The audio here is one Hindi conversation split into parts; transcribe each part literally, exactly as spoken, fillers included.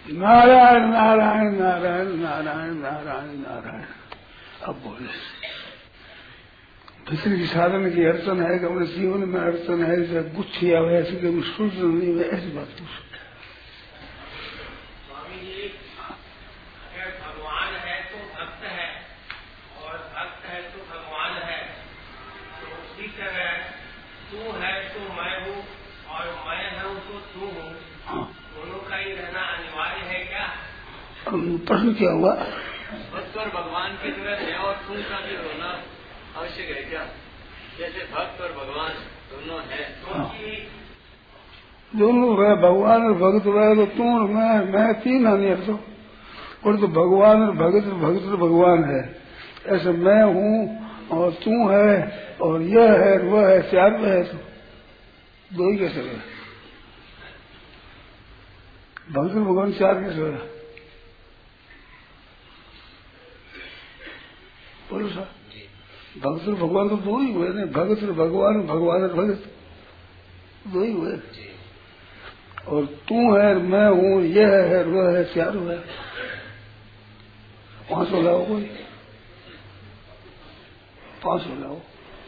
नारायण नारायण नारायण नारायण नारायण नारायण। अब बोले भीतर की साधन की अड़चन है कि अपने जीवन में अड़चन है, जैसे गुच्छी आवे ऐसी कभी सूझ नहीं है, ऐसी बात पूछ। स्वामी जी, अगर भगवान है तो भक्त है और भक्त है तो भगवान है, तो उसी तरह तू है तो मैं हूँ और मैं हूँ तो तू हूँ, दोनों का ही रहना अनिवार्य है क्या? प्रश्न क्या हुआ? भक्त और भगवान की तरह मैं और तू का भी होना आवश्यक है क्या? जैसे भक्त और भगवान दोनों है। दोनों है, भगवान और भक्त है तो तू और मैं, मैं तीन आने तो और तो भगवान और भगत भगत और भगवान है, ऐसे मैं हूँ और तू है और यह है और वह है, चार में है तो दो ही कैसे है? भगत और भगवान चार कैसे है? बोलो सर, भगत और भगवान तो दो ही हुए ना, भगत और भगवान, भगवान और भगत दो ही हुए। और तू है मैं हूँ, यह है वह है, चार हुआ। पांच हो लाओ, कोई पांच हो लाओ।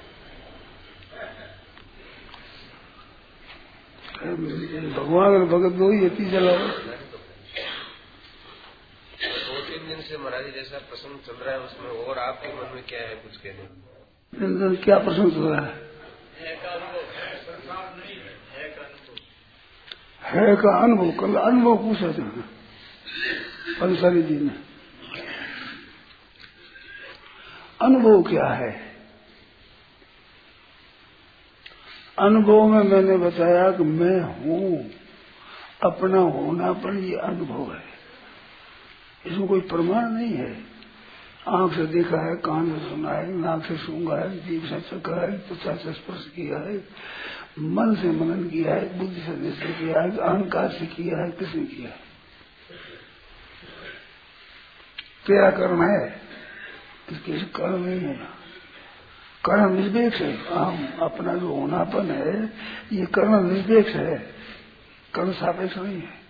भगवान और भगत दो ही है, तीसरा लाओ। दो तीन दिन से महाराज जैसा प्रसंग चल रहा है उसमें, और आपके मन में क्या है कुछ कहने? क्या प्रसंग चल रहा है? है का अनुभव, कल अनुभव पूछा था पंसारी जी ने। अनुभव क्या है? अनुभव में मैंने बताया कि मैं हूँ, अपना होनापन ये अनुभव है, इसमें कोई प्रमाण नहीं है। आंख से देखा है, कान से सुना है, नाक से सूंघा है, जीभ से चखा है, त्वचा से स्पर्श किया है, मन से मनन किया है, बुद्धि से निश्चय किया है, अहंकार से किया है, किसने किया है? क्या कर्म है? इसके कर्म नहीं है, कर्म निरपेक्ष है। हम अपना जो होनापन है ये कर्म निरपेक्ष है, कर्म सापेक्ष नहीं है।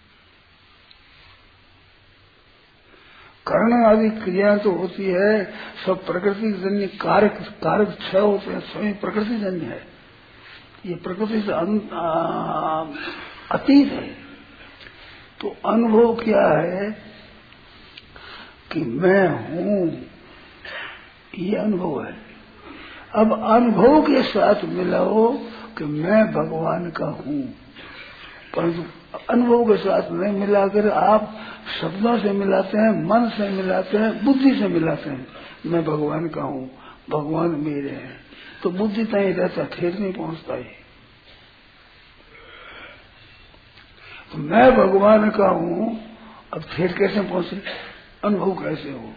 कर्ण आदि क्रिया तो होती है, सब प्रकृति जन्य कारक कारक छह होते हैं, स्वयं प्रकृति जन्य है, ये प्रकृति से अतीत है। तो अनुभव क्या है कि मैं हूँ, ये अनुभव है। अब अनुभव के साथ मिलाओ कि मैं भगवान का हूँ, परंतु अनुभव के साथ नहीं मिलाकर आप शब्दों से मिलाते हैं, मन से मिलाते हैं, बुद्धि से मिलाते हैं। मैं भगवान का हूँ, भगवान मेरे हैं, तो बुद्धि तय रहता, ठेठ नहीं पहुंचता ही। तो मैं भगवान का हूँ, अब ठेठ कैसे पहुंचे, अनुभव कैसे हो?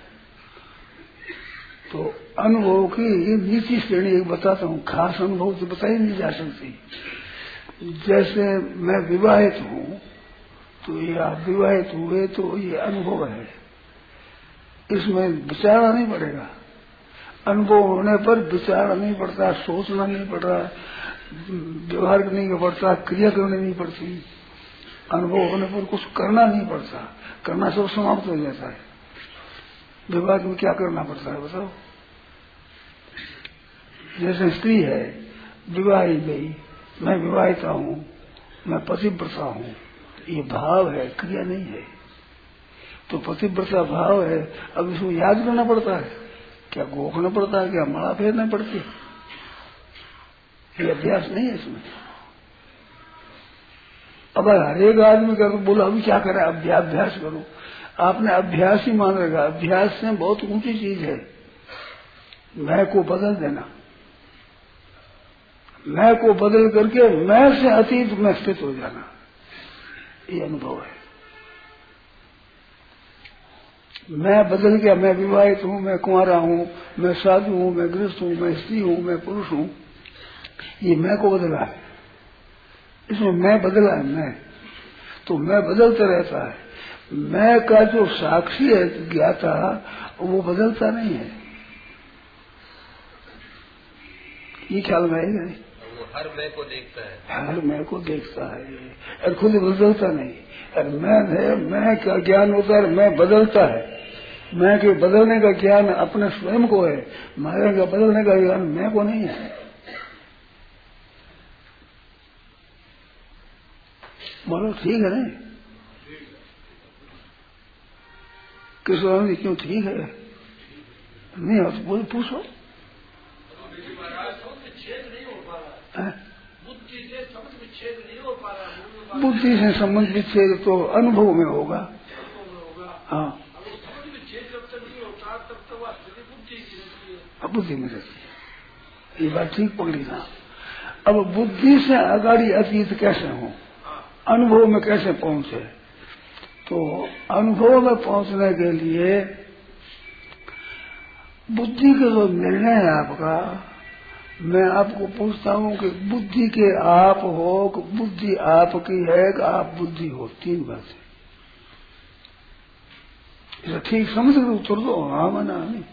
तो अनुभव की ये नीची श्रेणी एक बताता हूँ, खास अनुभव तो बताई नहीं जा सकती। जैसे मैं विवाहित हूँ, तो ये आप विवाहित हुए तो ये अनुभव है, इसमें विचारना नहीं पड़ेगा। अनुभव होने पर विचारना नहीं पड़ता, सोचना नहीं पड़ रहा, व्यवहार नहीं पड़ता, क्रिया करनी नहीं पड़ती। अनुभव होने पर कुछ करना नहीं पड़ता, करना सब समाप्त हो जाता है। विवाह में क्या करना पड़ता है बताओ? जैसे स्त्री है, विवाही गई, मैं विवाहिता हूँ, मैं पतिव्रता हूँ, ये भाव है, क्रिया नहीं है। तो पतिव्रता भाव है, अब इसको याद करना पड़ता है, क्या गोखना पड़ता है, क्या मड़ा फेरना पड़ती है? ये अभ्यास नहीं है इसमें। अब हर एक आदमी का बोला अभी क्या करे, अभ्यास अभ्यास करो, आपने अभ्यास ही मान रखा। अभ्यास से बहुत ऊंची चीज है, मैं को बदल देना, मैं को बदल करके मैं से अतीत में स्थित हो जाना, ये अनुभव है। मैं बदल गया, मैं विवाहित हूँ, मैं कुंवारा हूँ, मैं साधु हूँ, मैं गृहस्थ हूँ, मैं स्त्री हूँ, मैं पुरुष हूँ, ये मैं को बदला है, इसमें मैं बदला है। मैं तो मैं बदलता रहता है, मैं का जो साक्षी है ज्ञाता वो बदलता नहीं है, ये ख्याल में आएगा नहीं। हर मैं को देखता है, हर मैं को देखता है और खुद बदलता नहीं। और मैं है, मैं का ज्ञान होता है, मैं बदलता है। मैं के बदलने का ज्ञान अपने स्वयं को है, माया का बदलने का ज्ञान मैं को नहीं है। बोलो ठीक है नहीं? किशोर जी क्यों ठीक है? नहीं हो तो बोल पूछो। बुद्धि से संबंध विच्छेद तो अनुभव में होगा। हाँ, अब बुद्धि में रहती है, ये बात ठीक पकड़ी ना। अब बुद्धि से अगाड़ी अतीत कैसे हो, अनुभव में कैसे पहुंचे? तो अनुभव में पहुंचने के लिए बुद्धि का जो निर्णय है आपका, मैं आपको पूछता हूं कि बुद्धि के आप हो कि बुद्धि आपकी है कि आप बुद्धि हो, तीन बात है। ठीक समझ कर उत्तर दो, हाँ मना नहीं।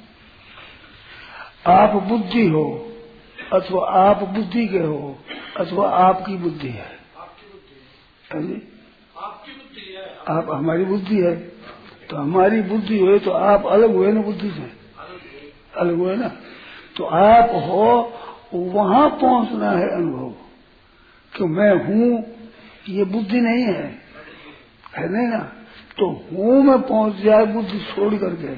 आप बुद्धि हो अथवा आप बुद्धि के हो अथवा आपकी बुद्धि है। आपकी बुद्धि है, आप हमारी बुद्धि है, तो हमारी बुद्धि हुए तो आप अलग हुए ना, बुद्धि से अलग हुए ना। तो आप हो, वहां पहुंचना है अनुभव कि मैं हूं, ये बुद्धि नहीं है, है नहीं ना। तो हूं में पहुंच जाए बुद्धि छोड़ करके,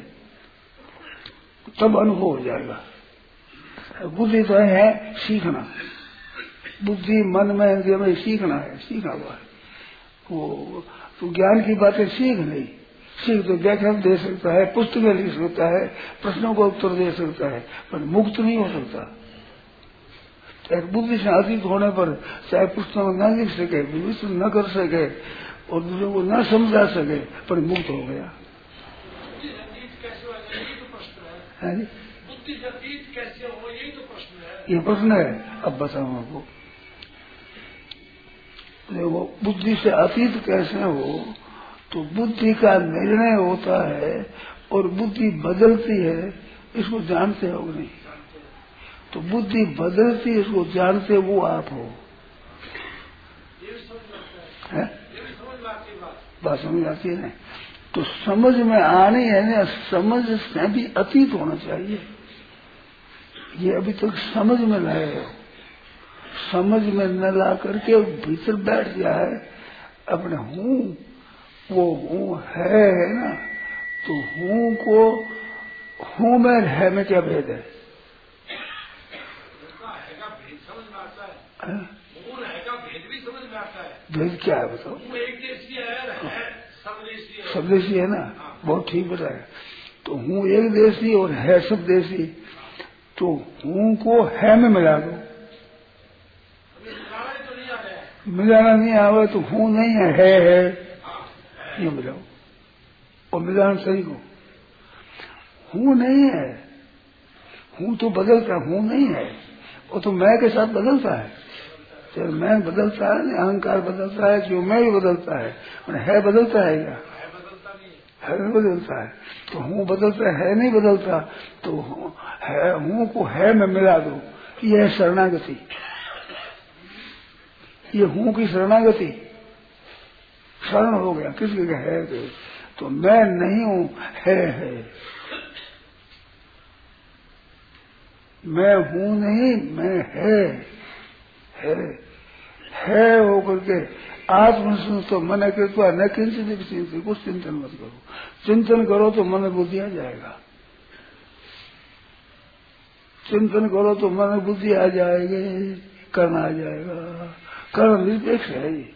तब अनुभव हो जाएगा। बुद्धि तो है सीखना, बुद्धि मन में इंद्रिय में सीखना है, सीखा हुआ है वो। तो ज्ञान की बातें सीख नहीं, सीख तो व्याख्यान दे सकता है, पुस्तकें लिख सकता है, प्रश्नों का उत्तर दे सकता है, पर मुक्त नहीं हो सकता। एक बुद्धि से अतीत होने पर चाहे पुस्तक न लिख सके, विवेचन न कर सके और दूसरों को न समझा सके, पर मुक्त हो गया। बुद्धि अतीत कैसे हो, यही तो प्रश्न है। ये प्रश्न है, अब बताऊं आपको। देखो, बुद्धि से अतीत कैसे हो, तो बुद्धि का निर्णय होता है और बुद्धि बदलती है, इसको जानते हो नहीं। तो बुद्धि बदलती है, इसको जानते वो आप हो। ये भी समझ आता है, ये भी समझ आती है, बात समझ आती है ना। तो समझ में आनी है ना, समझ से भी अतीत होना चाहिए। ये अभी तक समझ में लाए हो, समझ में न ला करके भीतर बैठ जाए अपने हूँ, वो हूँ है, है ना। तो हूँ को हूँ में है में क्या भेद है? भेद समझ में आता है, भेद भी समझ में आता है। भेद क्या है बताओ? एक देशी है, है सब देशी है, सब देशी है ना। बहुत ठीक बताया। तो हूँ एक देशी और है सब देशी। तो हूँ को है में मिला दो, मिलाना नहीं आवे तो हूँ नहीं है, है है ये मिलाओ और मिलाना सही को। हूँ नहीं है, हूँ तो बदलता, हूँ नहीं है, वो तो मैं के साथ बदलता है। जब मैं बदलता है, अहंकार बदलता है, जो मैं भी बदलता है, है बदलता है क्या? है नहीं बदलता है। तो हूँ बदलता है, नहीं बदलता। तो है, हूँ को है में मिला दो, ये है शरणागति, ये हूँ की शरणागति। शरण हो गया किसके का है के? तो मैं नहीं हूँ, है है। मैं हूँ नहीं, मैं है है है होकर के आत्म तो मन कृपा न किंचित चिंतित, कुछ चिंतन मत करो। चिंतन करो तो मन बुद्धि आ जाएगा, चिंतन करो तो मन बुद्धि आ जाएगी, करना आ जाएगा। कर्ण निरपेक्ष है ये।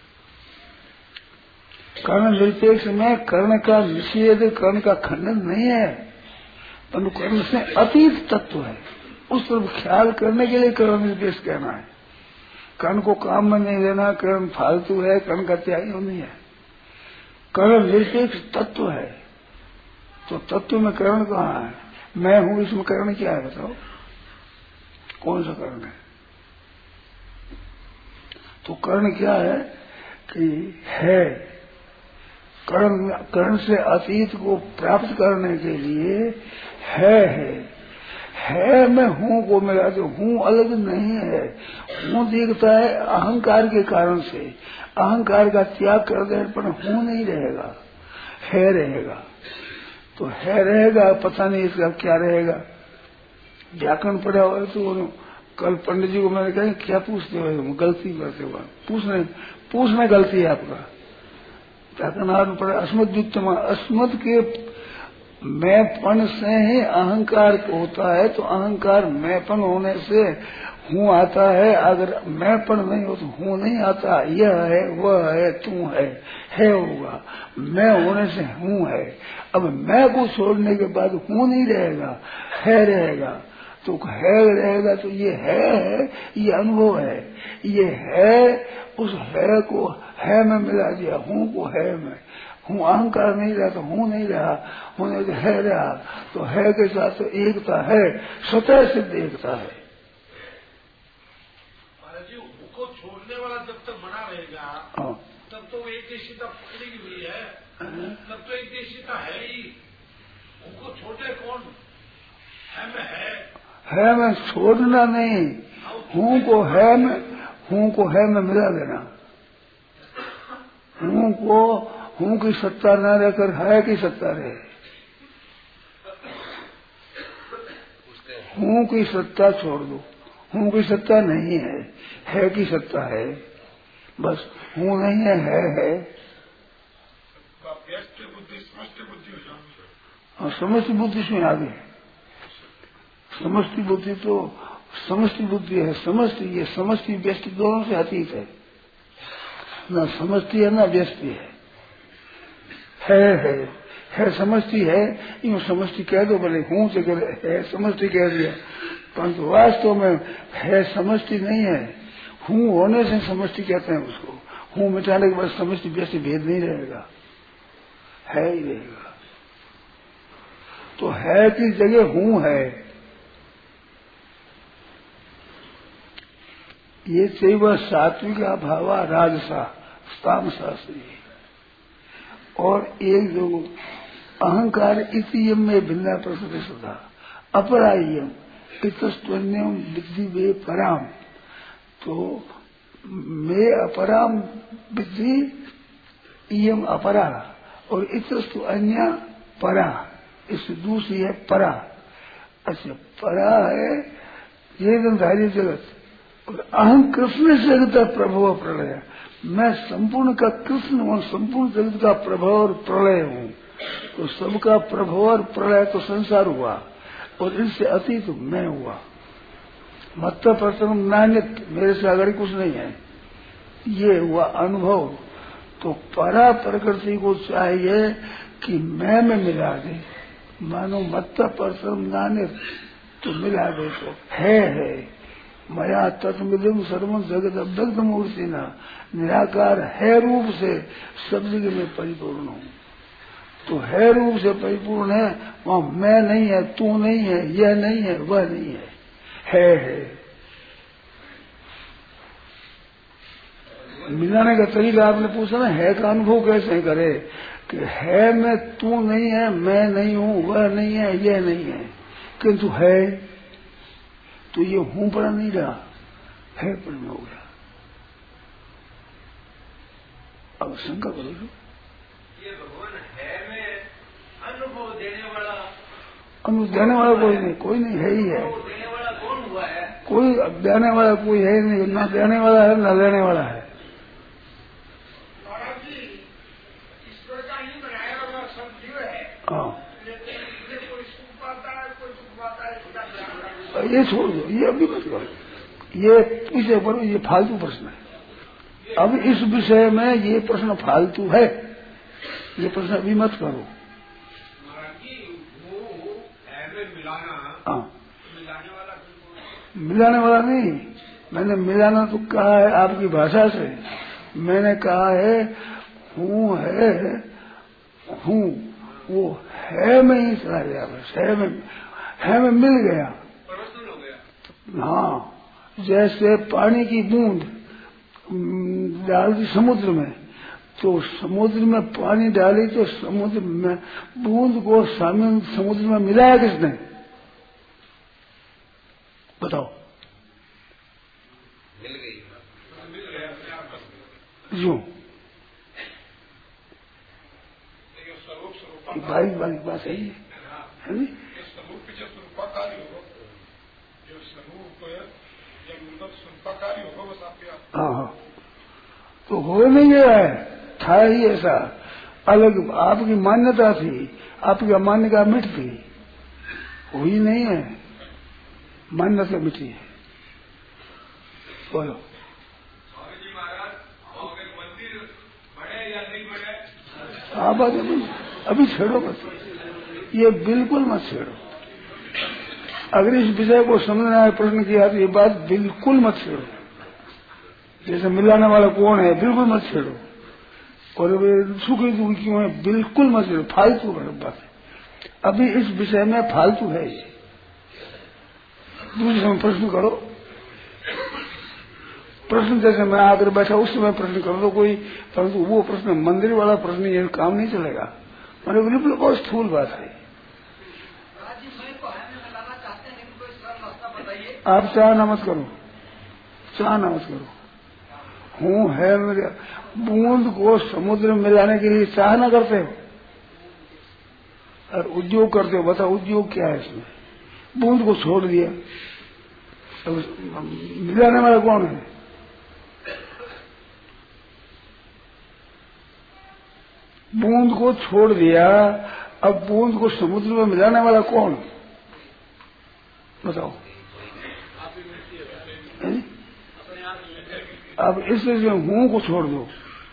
कर्ण निरपेक्ष में कर्ण का निषेध, कर्ण का खंडन नहीं है, परंतु कर्ण से अतीत तत्व है, उस तरफ ख्याल करने के लिए कर्ण निरपेक्ष कहना है। कर्ण को काम में नहीं लेना, कर्ण फालतू है, कर्ण का त्यागी नहीं है। कर्ण निरपेक्ष तत्व है। तो तत्व में कर्ण कहाँ है? मैं हूं, इसमें कर्ण क्या है बताओ? कौन सा कर्ण है? तो कर्ण क्या है कि है। कर्ण कर्ण से अतीत को प्राप्त करने के लिए है है है मैं हूँ को मिला तो हूँ अलग नहीं है। हूँ दिखता है अहंकार के कारण से, अहंकार का त्याग कर दे पर हूँ नहीं रहेगा, है रहेगा। तो है रहेगा, पता नहीं इसका क्या रहेगा। व्याकरण पढ़ा हुआ तो कल पंडित जी को मैंने कहा क्या पूछते हो, गलती करते हो, पूछने पूछना गलती है आपका। व्याकरण पढ़ा अस्मद युक्तम, अस्मद के मैंपन से ही अहंकार होता है, तो अहंकार मैंपन होने से हूँ आता है। अगर मैंपन नहीं हो तो हूँ नहीं आता। यह है, वह है, तू है, है होगा। मैं होने से हूँ है। अब मैं को छोड़ने के बाद हूँ नहीं रहेगा, है रहेगा। तो है रहेगा तो ये है, है ये अनुभव है, ये है उस है को है में मिला दिया, हूँ को है में। हूँ अहंकार नहीं रहा तो हूँ नहीं रहा, होने तो है रहा। तो है के साथ तो एकता है, स्वतः सिद्ध एकता है। जी को छोड़ने वाला जब तक बना रहेगा तब तो एक देशीता पकड़ी हुई है, तब तो एक देशीता है ही। उनको छोड़े कौन? है मैं है, है मैं छोड़ना नहीं, हूँ को है में, हूँ को है में मिला देना। हूँ को हूँ की सत्ता न रहकर है की सत्ता रहे। हूँ की सत्ता छोड़ दो, हूँ की सत्ता नहीं है, है की सत्ता है। बस हूँ नहीं है, है है। और समष्टि बुद्धि में आगे, समष्टि बुद्धि तो समष्टि बुद्धि है। समष्टि ये समष्टि व्यष्टि दोनों से अतीत है, न समष्टि है न व्यष्टि है। है है है समष्टि है, यूँ समष्टि कह दो भले, हूँ से कर है समष्टि कह दिया, परंतु वास्तव में है समष्टि नहीं है। हूँ होने से समष्टि कहते हैं उसको। हूँ मिटाने के बाद समष्टि व्यष्टि भेद नहीं रहेगा, है ही रहेगा। तो है की जगह हूँ है। ये चाहिए वह सात्विका भावा राजसा तामसास्त्री। और एक जो अहंकार इतियम में भिन्ना प्रसुति सुधा अपरायम इतस्त्वन्यम विद्धि वे पराम। तो मैं अपराम विद्धि इयम अपरा और इतस्तु अन्य परा, इससे दूसरी है परा। अच्छा परा है ये धंधारी जगत और अहम कृष्ण से जगत प्रभव प्रलय। मैं संपूर्ण का कृष्ण हूँ, संपूर्ण जगत का प्रभव और प्रलय हूँ। तो सबका प्रभव और प्रलय तो संसार हुआ और इनसे अतीत मैं हुआ। मत्त प्रसन्न नान्यत, मेरे से अगर कुछ नहीं है, ये हुआ अनुभव। तो परा प्रकृति को चाहिए कि मैं में मिला दे, मानो मत्त प्रसन्न नान्यत तो मिला दे तो है है। मया तत्मिदम सर्वम जगत अव्यक्त मूर्ति न, निराकार है रूप से सब जगह में परिपूर्ण हूँ। तो है रूप से परिपूर्ण है, वहाँ मैं नहीं है, तू नहीं है, यह नहीं है, वह नहीं है, है है। मिलाने का तरीका आपने पूछा ना, है का अनुभव कैसे करे कि है में तू नहीं है, मैं नहीं हूँ, वह नहीं है, यह नहीं है, किंतु है। तो ये हूं पड़ा नहीं रहा, है पर में हो गया। अब शंका करो जो ये भगवान है में अनुभव देने वाला, अनुभव देने वाला कोई नहीं, कोई नहीं है ही है। देने वाला कौन हुआ है? कोई देने वाला कोई है नहीं, ना देने वाला है ना लेने वाला है। महाराज जी ईश्वर का ही बनाया हुआ सब जीव है, हाँ कोई सुख पाता है, कोई दुख पाता है। ये छोड़ दो, ये अभी मत करो, ये पूछे करो, ये फालतू प्रश्न है। अब इस विषय में ये प्रश्न फालतू है, ये प्रश्न अभी मत करो। हाँ मिलाने वाला मिलाने वाला नहीं, मैंने मिलाना तो कहा है आपकी भाषा से। मैंने कहा है हूँ है, हूँ वो है में ही चला गया, बस है में, है में मिल गया। हाँ जैसे पानी की बूंद डाल दी समुद्र में, तो समुद्र में पानी डाली तो समुद्र में बूंद को समुद्र में मिलाया किसने? बताओ। मिल गई जो स्वरूप स्वरूप बारीक बारीक बात है ये, है नी? स्वरूप जो स्वरूपाकारी हो, जो स्वरूप जब मतलब स्वरूपाकारी होगा बस आपके। हाँ हाँ, तो हो नहीं गया है, था ही ऐसा। अलग आपकी मान्यता थी, आपकी अमान्यता मिट थी, हुई नहीं है, मान्यता मिटी है। बोलो। स्वामी जी महाराज, अगर मंदिर बढ़े या नहीं बढ़े? हाँ बात अभी अभी छेड़ो मत, ये बिल्कुल मत छेड़ो। अगर इस विषय को समझना है, प्रश्न किया तो ये बात बिल्कुल मत छेड़ो। जैसे मिलाने वाला कौन है, बिल्कुल मत छेड़ो। और वे सुखी दुखी क्यों है, बिल्कुल मत छेड़ो, फालतू बात है। अभी इस विषय में फालतू है ये। दूसरे समय प्रश्न करो, प्रश्न जैसे मैं आकर बैठा उस समय प्रश्न करो तो कोई, परंतु वो प्रश्न मंदिर वाला प्रश्न ये काम नहीं चलेगा। मैंने बिल्कुल बहुत स्थूल बात है। आप चाहना मत करो, चाहना मत करो। हूँ है मेरे, बूंद को समुद्र में मिलाने के लिए चाहना करते हो और उद्योग करते हो। बताओ उद्योग क्या है इसमें? बूंद को छोड़ दिया, तो मिलाने वाला कौन है? बूंद को छोड़ दिया, अब बूंद को समुद्र में मिलाने वाला कौन? बताओ। अब इसलिए हूं को छोड़ दो,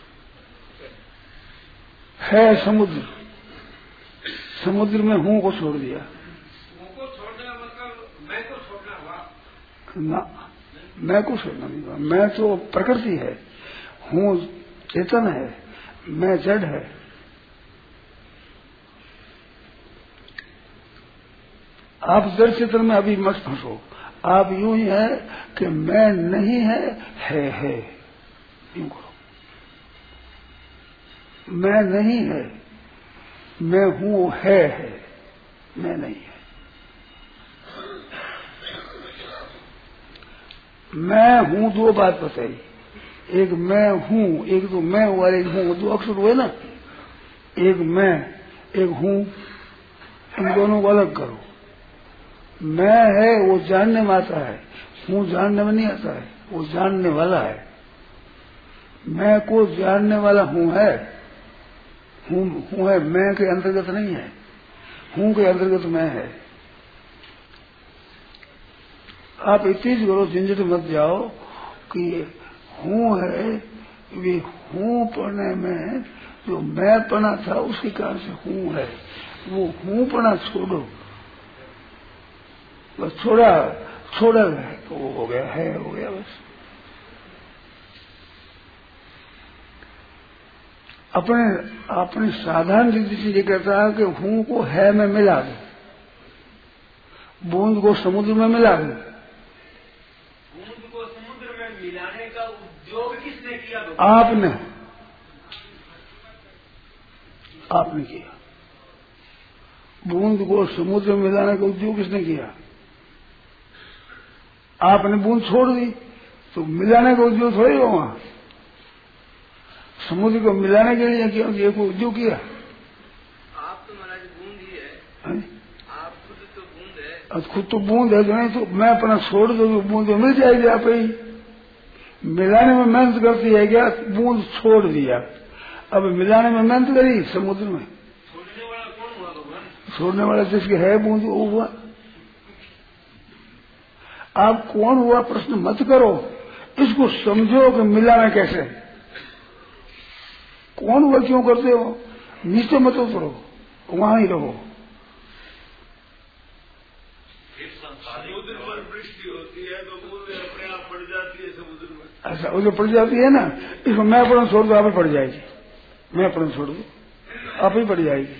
है समुद्र, समुद्र में हूं को छोड़ दिया। हूं को छोड़ने का मतलब मैं को छोड़ना हुआ ना, मैं को छोड़ना नहीं हुआ। मैं तो प्रकृति है, हूं चेतन है, मैं जड़ है। आप जड़ चेतन में अभी मत फंसो। आप यूं ही है कि मैं नहीं है, है है, यूं करो। मैं नहीं है, मैं हूं, है है, मैं नहीं है। मैं हूं दो बात बताई, एक मैं हूं, एक तो मैं वाले हूं, दो अक्षर हुए ना, एक मैं एक हूं, इन दोनों को अलग करो। मैं है वो जानने में आता है, हूं जानने में नहीं आता है, वो जानने वाला है। मैं को जानने वाला हूं है, हूं हूं है, मैं के अंतर्गत नहीं है, हूं के अंतर्गत मैं है। आप इतनी करो, झंझट मत जाओ कि हूं है, वे हूं पढ़ने में जो मैं पढ़ा था उसके कारण से हूं है, वो हूं पढ़ा छोड़ो, बस छोड़ा छोड़ा है तो वो हो गया, है हो गया बस। अपने अपनी साधारण रीति से ये कहता है कि हूं को है में मिला दो, बूंद को समुद्र में मिला दो। बूंद को समुद्र में मिलाने का उद्योग किसने किया? आपने आपने किया। बूंद को समुद्र में मिलाने का उद्योग किसने किया? आपने बूंद छोड़ दी तो मिलाने का उद्योग थोड़ी हो वहां। समुद्र को मिलाने के लिए किया, ये को उद्योग किया। आप तो महाराज बूंद ही है, है? आप खुद तो बूंद है। अब खुद तो बूंद है तो नहीं, तो मैं अपना छोड़ दो तो बूंद तो मिल जाएगी आप ही। मिलाने में मेहनत करती है क्या? बूंद छोड़ दिया, अब मिलाने में मेहनत करी समुद्र में। छोड़ने वाला कौन हुआ भगवान? छोड़ने वाला जिसके है बूंद वो हुआ। आप कौन हुआ प्रश्न मत करो, इसको समझो कि मिलाना कैसे। कौन हुआ क्यों करते हो, नीचे मत उतरो, वहां ही रहो। समुद्र पर वृष्टि होती है तो बूंद अपने आप पड़ जाती है समुद्र में। ऐसा वो जो पड़ जाती है ना, इसको मैं अपना छोड़ दो आप ही पड़ जाएगी, मैं अपना छोड़ दो आप ही पड़ जाएगी।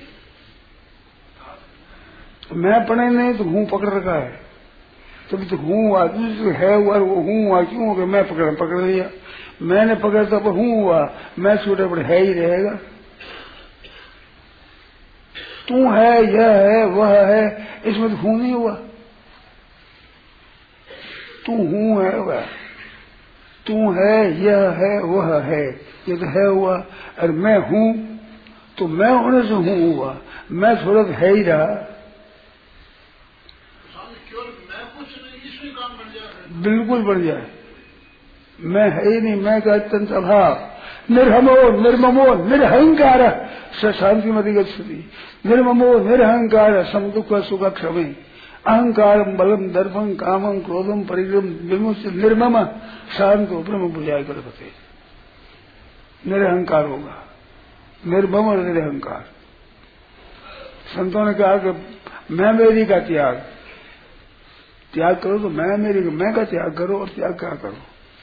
मैं पढ़े नहीं तो हूं पकड़ रखा है, तभी तो हूं हुआ, दूसरे है हुआ वो हूं हुआ क्यों हो गया? मैं पकड़ पकड़ लिया, मैंने पकड़ा तो हूं हुआ, मैं छोटे बड़े है ही रहेगा। तू है, यह है, वह है, इसमें तो हूं नहीं हुआ। तू हूँ है वह, तू है, यह है, वह है, ये तो है हुआ। और मैं हूँ तो मैं होने से हूँ हुआ, मैं थोड़ा है ही रहा। मैं कुछ नहीं, इसमें काम बन जाए, बिल्कुल बढ़ जाए। मैं है ही नहीं, मैं का अत्यंत अभाव। निर्हमो निर्ममो निरहंकार शांति मति गति। निर्ममो निरहंकार सम दुख सुख क्षमे। अहंकार बलम दर्पम कामम क्रोधम परिग्रम विमुक्त निर्मम शांतो ब्रह्म बुझाए करते। निरहंकार होगा, निर्मम और निरहंकार। संतों ने कहा कि मैं मेरी का त्याग त्याग करो, तो मैं मेरी मैं का त्याग करो, और त्याग क्या करो।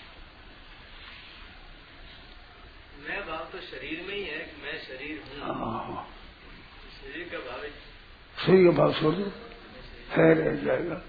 मैं भाव तो शरीर में ही है, मैं शरीर हूँ। शरीर का भाव शरीर का भाव छोड़ दो, है रह जाएगा।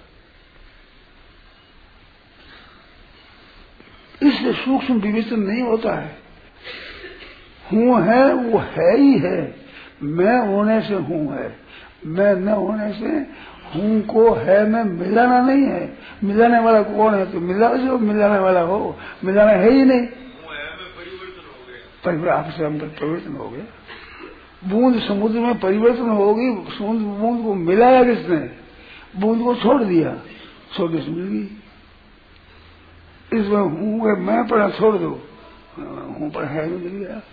इससे सूक्ष्म विवेचन नहीं होता है। हूँ है वो है ही है, मैं होने से हूँ है, मैं न होने से हूँ को है में मिलाना नहीं है। मिलाने वाला कौन है? तो मिला जो मिलाने वाला हो, मिलाना है ही नहीं। परिवर्तन आपसे अंदर परिवर्तन हो गया। बूंद समुद्र में परिवर्तन होगी, समुद्र बूंद को मिलाया किसने? बूंद को छोड़ दिया, छोड़ के मिल गई। इसमें हूँ मैं पढ़ा छोड़ दो, हूँ पर है मिल गया।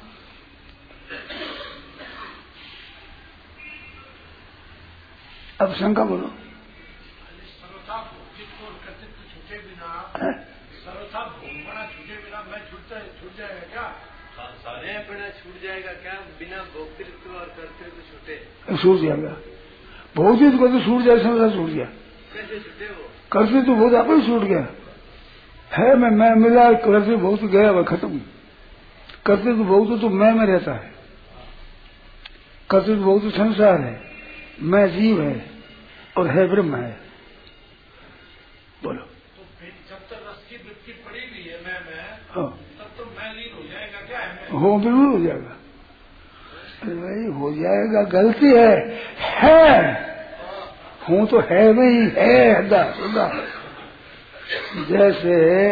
अब शंका बोलो। सर्वथा भौतिक और कर्तृत्व छूटे बिना, सर्वथा भोगपना छूटे बिना मैं छूटता छूट जाएगा क्या? सारे अपना छूट जाएगा क्या? बिना भोक्तृत्व और कर्तृत्व छूटे छूट जाएगा। भौतिक को तो छूट जाए, समझा छूट गया। कैसे छूटे वो? कर्तृत्व बहुत आप ही छूट गया है। मैं मैं मिला, कर्तृत्व बहुत गया, वह खत्म। कर्तृत्व बहुत तो मैं में रहता है, कर्तृत्व बहुत संसार है, मैं जीव है और है ब्रह्म है। बोलो। तो फिर जब तक रस की वृत्ति पड़ी हुई है मैं मैं हाँ, तब तो मैं लीन हो जाएगा क्या? है हो, बिल्कुल हो जाएगा। अरे भाई हो जाएगा, गलती है है हूँ तो है नहीं है सदा। जैसे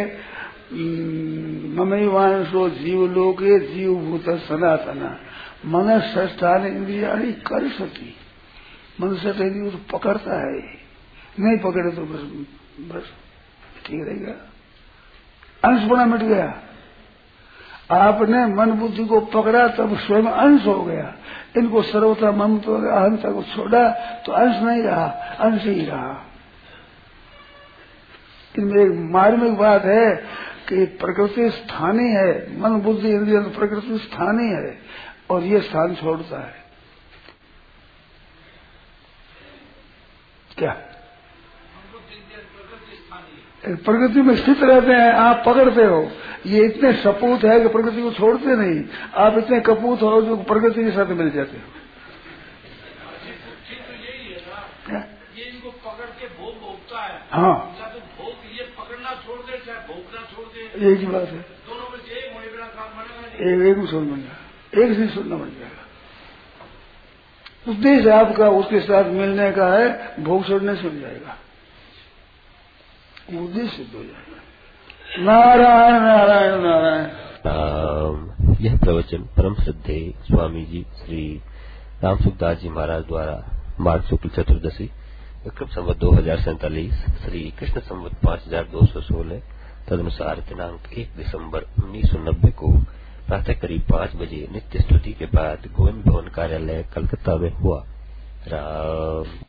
ममैवांशो जीव लोके जीव भूत सनातना मन षष्ठान इंद्रियाणी कर सकी। मन से इंद्रियों तो पकड़ता है, नहीं पकड़े तो बस बस ठीक रहेगा, अंशपना मिट गया। आपने मन बुद्धि को पकड़ा तब स्वयं अंश हो गया। इनको सर्वथा ममता और अहंता को छोड़ा तो अंश नहीं रहा, अंश ही रहा। इनमें एक मार्मिक बात है कि प्रकृति स्थानीय है, मन बुद्धि इंद्रिय प्रकृति स्थानीय है और ये स्थान छोड़ता है। क्या प्रकृति में स्थित रहते हैं, आप पकड़ते हो। ये इतने सपूत है कि प्रकृति को छोड़ते नहीं। आप इतने कपूत हो जो प्रकृति के साथ मिल जाते हो। तो यही है ना, ये इनको पकड़ के भोग भोगता है। हाँ, तो भोग ये पकड़ना छोड़ दे चाहे भोगना छोड़ दे, एक ही बात है। दोनों में से एक होने बिना काम बनेगा। एक एक में सुन बन जाएगा, एक से सुनना बन जाएगा। उद्देश्य आपका उसके साथ मिलने का है, भोग छोड़ने से मिल जाएगा, उद्देश्य सिद्ध हो जाएगा। नारायण नारायण नारायण। यह प्रवचन परम श्रद्धेय स्वामी जी श्री राम सुखदास जी महाराज द्वारा माघ शुक्ल चतुर्दशी विक्रम संवत दो हजार सैंतालीस श्री कृष्ण संवत पांच हजार दो सौ सोलह तदनुसार दिनांक एक दिसंबर उन्नीस सौ नब्बे को प्रातः करीब पांच बजे नित्य स्तुति के बाद गोविंद भवन कार्यालय कलकत्ता में हुआ। राम